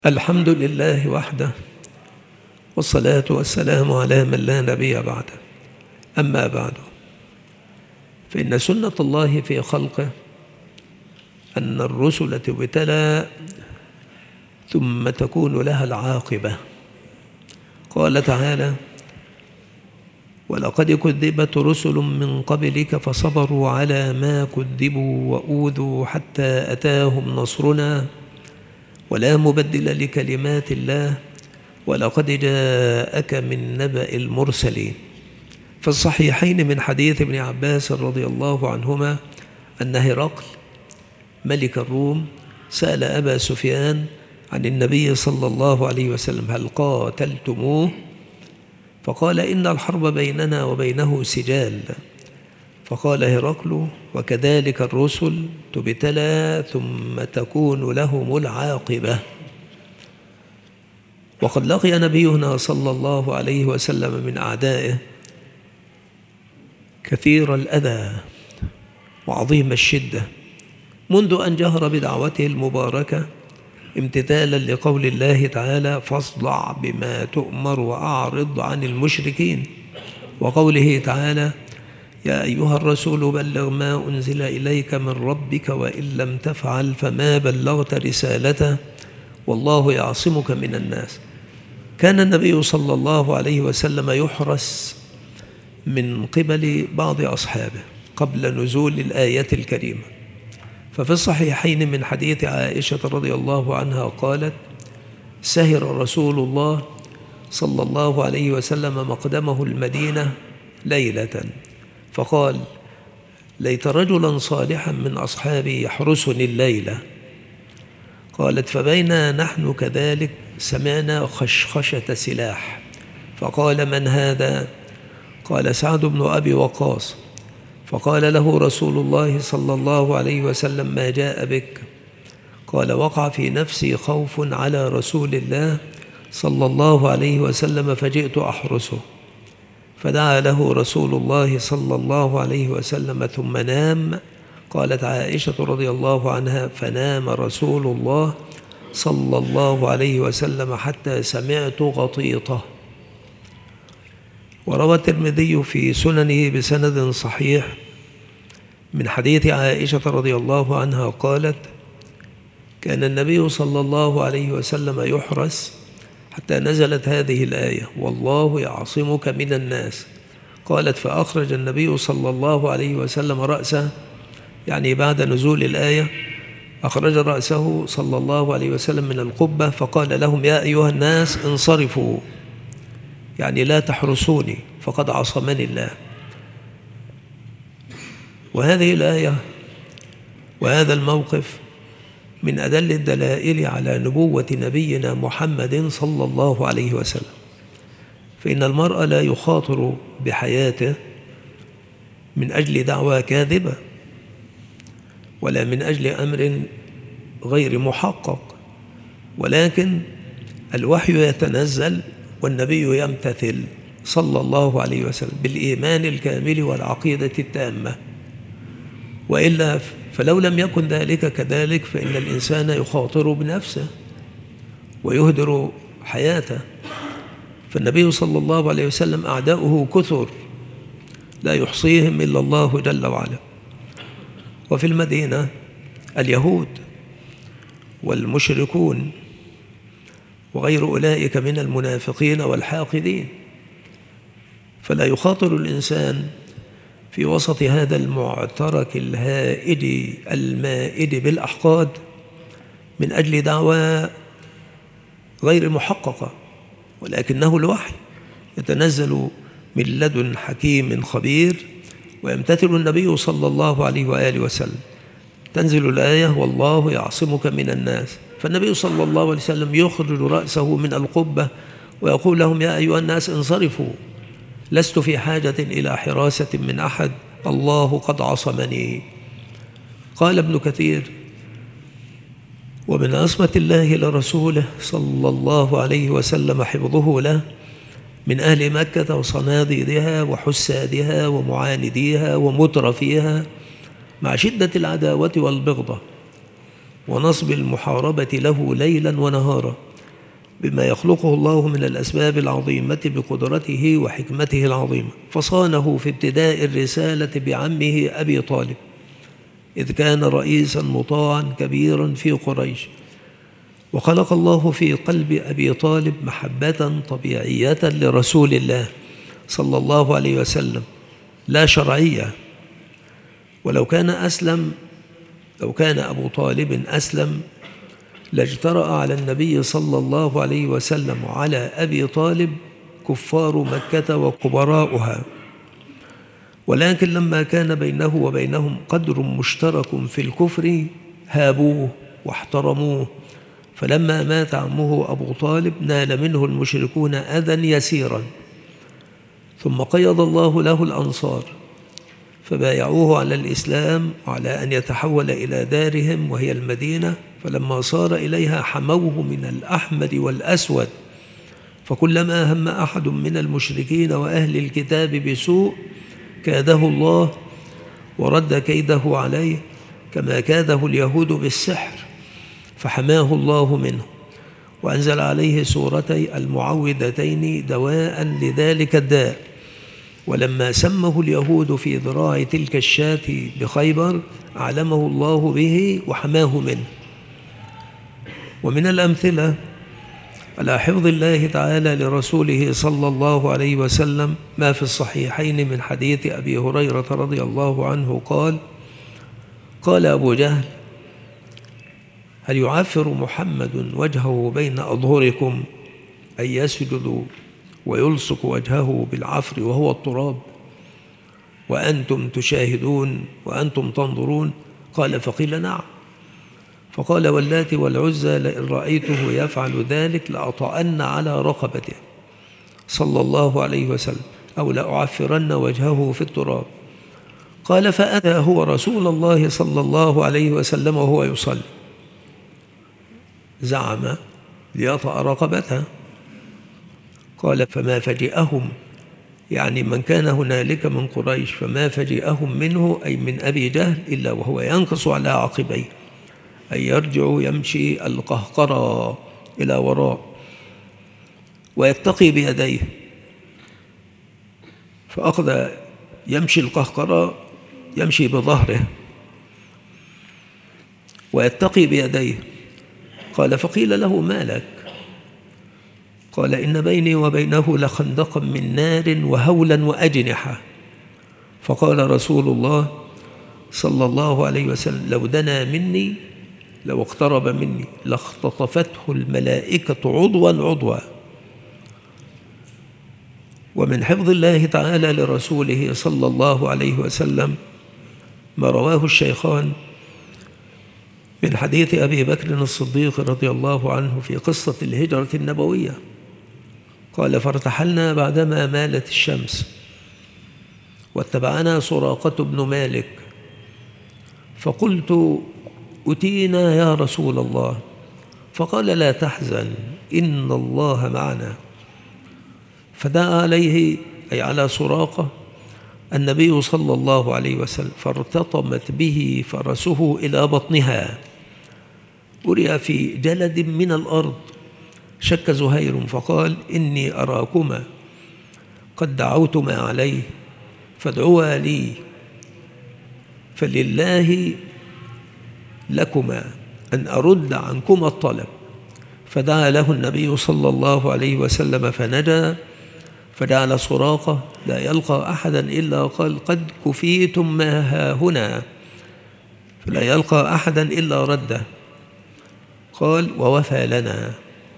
الحمد لله وحده، والصلاة والسلام على من لا نبي بعده. أما بعد، فإن سنة الله في خلقه أن الرسل تبتلى ثم تكون لها العاقبة. قال تعالى: ولقد كذبت رسل من قبلك فصبروا على ما كذبوا وأوذوا حتى أتاهم نصرنا ولا مبدل لكلمات الله ولقد جاءك من نبأ المرسلين. في الصحيحين من حديث ابن عباس رضي الله عنهما أن هرقل ملك الروم سأل أبا سفيان عن النبي صلى الله عليه وسلم: هل قاتلتموه؟ فقال: إن الحرب بيننا وبينه سجال. فقال هرقل: وكذلك الرسل تبتلى ثم تكون لهم العاقبة. وقد لقي نبينا صلى الله عليه وسلم من أعدائه كثير الأذى وعظيم الشدة منذ أن جهر بدعوته المباركة امتثالا لقول الله تعالى: فاصدع بما تؤمر وأعرض عن المشركين، وقوله تعالى: يا أيها الرسول بلغ ما أنزل إليك من ربك وإن لم تفعل فما بلغت رسالته والله يعصمك من الناس. كان النبي صلى الله عليه وسلم يحرس من قبل بعض أصحابه قبل نزول الآية الكريمة. ففي الصحيحين من حديث عائشة رضي الله عنها قالت: سهر رسول الله صلى الله عليه وسلم مقدمه المدينة ليلة فقال: ليت رجلا صالحا من أصحابي يحرسني الليلة. قالت: فبينا نحن كذلك سمعنا خشخشة سلاح، فقال: من هذا؟ قال: سعد بن أبي وقاص. فقال له رسول الله صلى الله عليه وسلم: ما جاء بك؟ قال: وقع في نفسي خوف على رسول الله صلى الله عليه وسلم فجئت أحرسه. فدعا له رسول الله صلى الله عليه وسلم ثم نام. قالت عائشة رضي الله عنها: فنام رسول الله صلى الله عليه وسلم حتى سمعت غطيطه. وروى الترمذي في سننه بسند صحيح من حديث عائشة رضي الله عنها قالت: كان النبي صلى الله عليه وسلم يحرس حتى نزلت هذه الآية: والله يعصمك من الناس. قالت: فأخرج النبي صلى الله عليه وسلم رأسه، يعني بعد نزول الآية أخرج رأسه صلى الله عليه وسلم من القبة فقال لهم: يا أيها الناس انصرفوا، يعني لا تحرسوني فقد عصمني الله. وهذه الآية وهذا الموقف من أدل الدلائل على نبوة نبينا محمد صلى الله عليه وسلم. فإن المرء لا يخاطر بحياته من أجل دعوى كاذبة ولا من أجل أمر غير محقق، ولكن الوحي يتنزل والنبي يمتثل صلى الله عليه وسلم بالإيمان الكامل والعقيدة التامة. وإلا فلو لم يكن ذلك كذلك فإن الإنسان يخاطر بنفسه ويهدر حياته. فالنبي صلى الله عليه وسلم أعداؤه كثر لا يحصيهم إلا الله جل وعلا. وفي المدينة اليهود والمشركون وغير أولئك من المنافقين والحاقدين. فلا يخاطر الإنسان في وسط هذا المعترك الهائد المائد بالأحقاد من أجل دعوى غير محققة، ولكنه الوحي يتنزل من لدن حكيم خبير ويمتثل النبي صلى الله عليه وآله وسلم. تنزل الآية: والله يعصمك من الناس. فالنبي صلى الله عليه وسلم يخرج رأسه من القبة ويقول لهم: يا أيها الناس انصرفوا، لست في حاجة إلى حراسة من أحد، الله قد عصمني. قال ابن كثير: ومن عصمة الله لرسوله صلى الله عليه وسلم حفظه له من أهل مكة وصناديدها وحسادها ومعانديها ومترفيها مع شدة العداوة والبغضة ونصب المحاربة له ليلا ونهارا، بما يخلقه الله من الأسباب العظيمة بقدرته وحكمته العظيمة، فصانه في ابتداء الرسالة بعمه أبي طالب، إذ كان رئيسا مطاعا كبيرا في قريش. وخلق الله في قلب أبي طالب محبة طبيعية لرسول الله صلى الله عليه وسلم لا شرعية. ولو كان أبو طالب أسلم لاجترأ على النبي صلى الله عليه وسلم وعلى أبي طالب كفار مكة وكبراؤها، ولكن لما كان بينه وبينهم قدر مشترك في الكفر هابوه واحترموه، فلما مات عمه أبو طالب نال منه المشركون أذى يسيرا، ثم قيض الله له الأنصار فبايعوه على الإسلام وعلى أن يتحول إلى دارهم وهي المدينة، فلما صار إليها حموه من الأحمر والأسود، فكلما هم أحد من المشركين وأهل الكتاب بسوء كاده الله ورد كيده عليه كما كاده اليهود بالسحر، فحماه الله منه، وأنزل عليه سورتي المعوذتين دواء لذلك الداء. ولما سمه اليهود في ذراع تلك الشاة بخيبر أعلمه الله به وحماه منه. ومن الأمثلة على حفظ الله تعالى لرسوله صلى الله عليه وسلم ما في الصحيحين من حديث أبي هريرة رضي الله عنه قال أبو جهل: هل يعفر محمد وجهه بين أظهركم أن يسجد ويلصق وجهه بالعفر وهو التراب وأنتم تشاهدون وأنتم تنظرون؟ قال: فقيل: نعم. فقال: واللات والعزى لئن رأيته يفعل ذلك لأطأن على رقبته صلى الله عليه وسلم أو لأعفرن وجهه في التراب. قال: فأتى هو رسول الله صلى الله عليه وسلم وهو يصلي، زعم ليطأ رقبته. قال: فما فجئهم، يعني من كان هنالك من قريش، فما فجئهم منه أي من أبي جهل إلا وهو ينقص على عقبيه، أي يرجع يمشي القهقرى إلى وراء ويتقي بيديه، فأخذ يمشي القهقرى يمشي بظهره ويتقي بيديه. قال: فقيل له: ما لك؟ قال: إن بيني وبينه لخندقا من نار وهولا وأجنحة. فقال رسول الله صلى الله عليه وسلم: لو دنا مني، لو اقترب مني لاختطفته الملائكة عضوا عضوا. ومن حفظ الله تعالى لرسوله صلى الله عليه وسلم ما رواه الشيخان من حديث أبي بكر الصديق رضي الله عنه في قصة الهجرة النبوية. قال: فارتحلنا بعدما مالت الشمس، واتبعنا سراقة بن مالك، فقلت: أتينا يا رسول الله. فقال: لا تحزن إن الله معنا. فدعا عليه أي على سراقة النبي صلى الله عليه وسلم، فارتطمت به فرسه إلى بطنها، أري في جلد من الأرض. شك زهير فقال: إني أراكما قد دعوتما عليه فادعوا لي، فلله لكما أن أرد عنكما الطلب. فدعا له النبي صلى الله عليه وسلم فنجا، فجعل سراقة لا يلقى أحدا إلا قال: قد كفيتم ما هاهنا، فلا يلقى أحدا إلا رده. قال: ووفى لنا.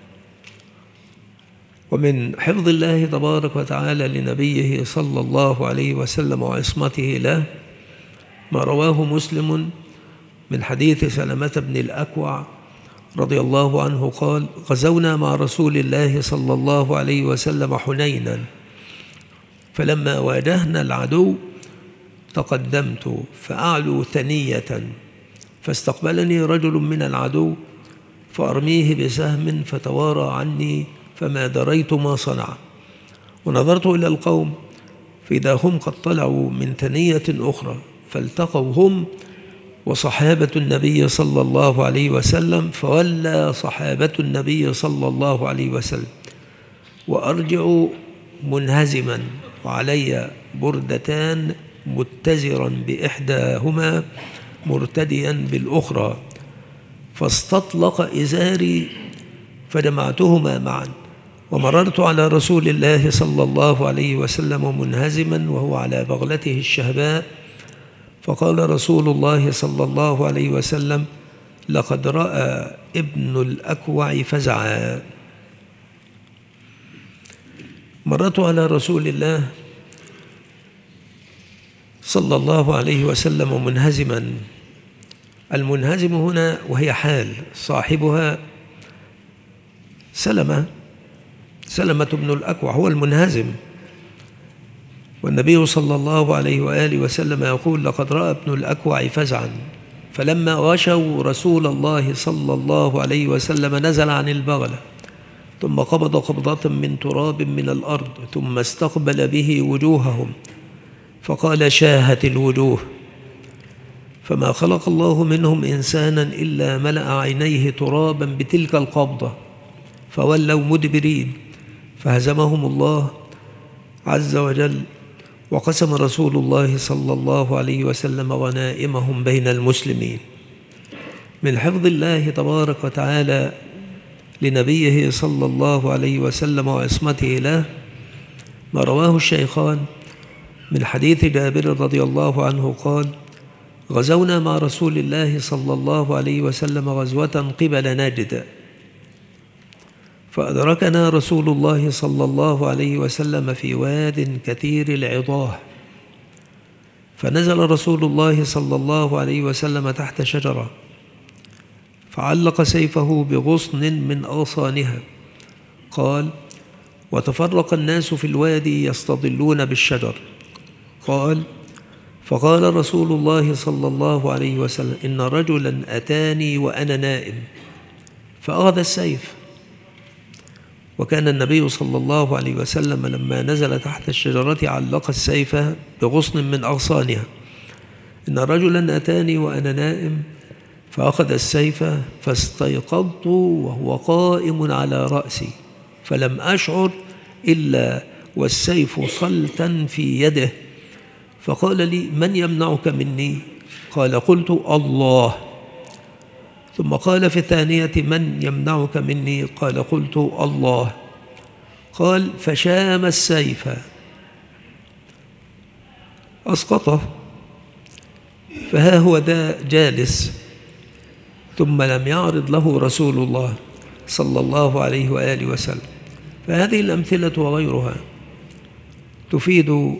ومن حفظ الله تبارك وتعالى لنبيه صلى الله عليه وسلم وعصمته له ما رواه مسلم من حديث سلمة بن الأكوع رضي الله عنه قال: غزونا مع رسول الله صلى الله عليه وسلم حنينا، فلما واجهنا العدو تقدمت فأعلو ثنية، فاستقبلني رجل من العدو فأرميه بسهم فتوارى عني، فما دريت ما صنع، ونظرت إلى القوم فإذا هم قد طلعوا من ثنية أخرى، فالتقوا هم وصحابة النبي صلى الله عليه وسلم، فولى صحابة النبي صلى الله عليه وسلم، وأرجع منهزما وعلي بردتان متزرا بإحداهما مرتديا بالأخرى، فاستطلق إزاري فجمعتهما معا، ومررت على رسول الله صلى الله عليه وسلم منهزما وهو على بغلته الشهباء، فقال رسول الله صلى الله عليه وسلم: لقد رأى ابن الأكوع فزعا. مررت على رسول الله صلى الله عليه وسلم منهزما. المنهزم هنا وهي حال صاحبها سلمة بن الأكوع هو المنهزم، والنبي صلى الله عليه وآله وسلم يقول: لقد رأى ابن الأكوع فزعا. فلما غشوا رسول الله صلى الله عليه وسلم نزل عن البغلة، ثم قبض قبضة من تراب من الأرض، ثم استقبل به وجوههم فقال: شاهت الوجوه. فما خلق الله منهم إنسانا إلا ملأ عينيه ترابا بتلك القبضة، فولوا مدبرين، فهزمهم الله عز وجل. وقسم رسول الله صلى الله عليه وسلم غنائمهم بين المسلمين. من حفظ الله تبارك وتعالى لنبيه صلى الله عليه وسلم وعصمته له ما رواه الشيخان من حديث جابر رضي الله عنه قال: غزونا مع رسول الله صلى الله عليه وسلم غزوة قبل نجد، فأدركنا رسول الله صلى الله عليه وسلم في واد كثير العضاه، فنزل رسول الله صلى الله عليه وسلم تحت شجرة، فعلق سيفه بغصن من أغصانها. قال: وتفرق الناس في الوادي يستظلون بالشجر. قال: فقال رسول الله صلى الله عليه وسلم: إن رجلا أتاني وأنا نائم فأخذ السيف. وكان النبي صلى الله عليه وسلم لما نزل تحت الشجرة علق السيف بغصن من أغصانها. إن رجلا أتاني وأنا نائم فأخذ السيف، فاستيقظت وهو قائم على رأسي، فلم أشعر إلا والسيف صلتا في يده، فقال لي: من يمنعك مني؟ قال: قلت: الله. ثم قال في الثانية: من يمنعك مني؟ قال: قلت: الله. قال: فشام السيف أسقطه، فها هو ذا جالس، ثم لم يعرض له رسول الله صلى الله عليه وآله وسلم. فهذه الأمثلة وغيرها تفيد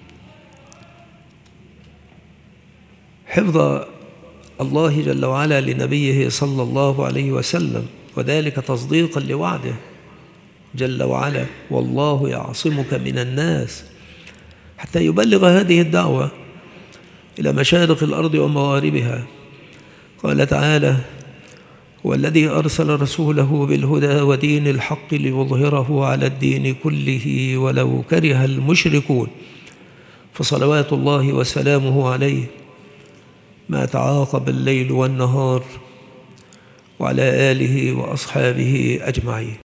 حفظ الله جل وعلا لنبيه صلى الله عليه وسلم، وذلك تصديقا لوعده جل وعلا: والله يعصمك من الناس، حتى يبلغ هذه الدعوة إلى مشارق الأرض ومغاربها. قال تعالى: هو الذي أرسل رسوله بالهدى ودين الحق ليظهره على الدين كله ولو كره المشركون. فصلوات الله وسلامه عليه ما تعاقب الليل والنهار، وعلى آله وأصحابه أجمعين.